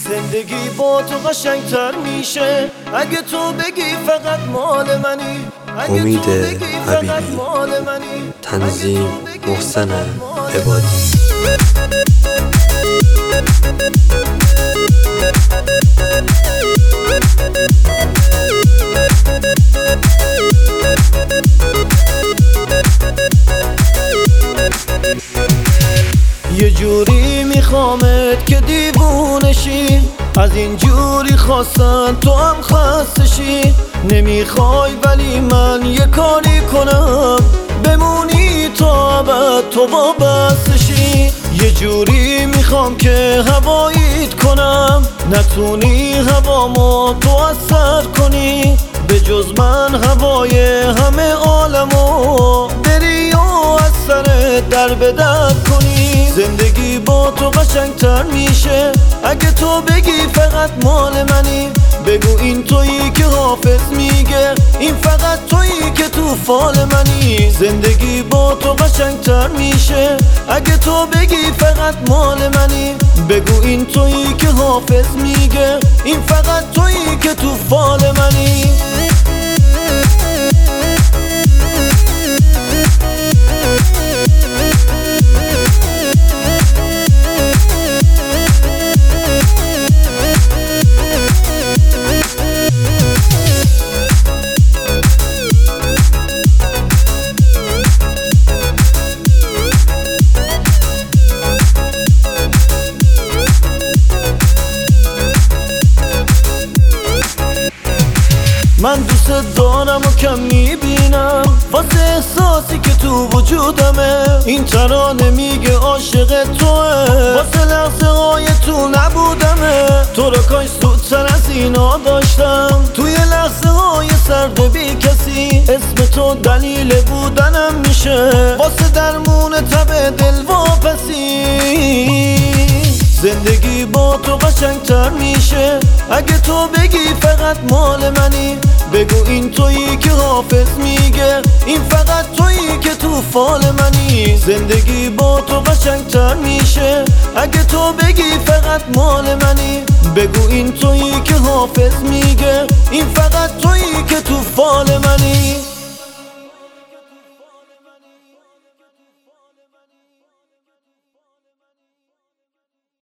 زندگی با تو قشنگتر میشه اگه تو بگی فقط مال منی. امید حبیبی، تنظیم محسن عبادی. یه جوری میخوامت که دیوونشی، از این جوری خواستن تو هم خستشی. نمیخوای ولی من یه کاری کنم بمونی تا ابد تو وابستشی. یه جوری میخوام که هواییت کنم، نتونی هوامو تو اثر کنی. به جز من هوای همه عالمو بری و از سرت در به در کنی. زندگی با تو قشنگتر میشه اگه تو بگی فقط مال منی. بگو این تویی که حافظ میگه این فقط تویی که تو فال منی. زندگی با تو قشنگتر میشه اگه تو بگی فقط مال منی. بگو این تویی که حافظ میگه این فقط تویی که تو فال منی. من دوست دارم و کم میبینم واسه احساسی که تو وجودمه. این ترانه میگه عاشق توه، واسه لحظه های تو نبودمه. تو رو کاش زودتر از اینا داشتم، توی لحظه های سرد بی کسی. اسم تو دلیل بودنم میشه، واسه درمون تب دل واپسی. زندگی با تو قشنگتر میشه اگه تو بگی فقط مال منی. بگو این تویی که حافظ میگه این فقط تویی که تو فال منی. زندگی با تو قشنگتر میشه اگه تو بگی فقط مال منی. بگو این تویی که حافظ میگه این فقط تویی که تو فال منی.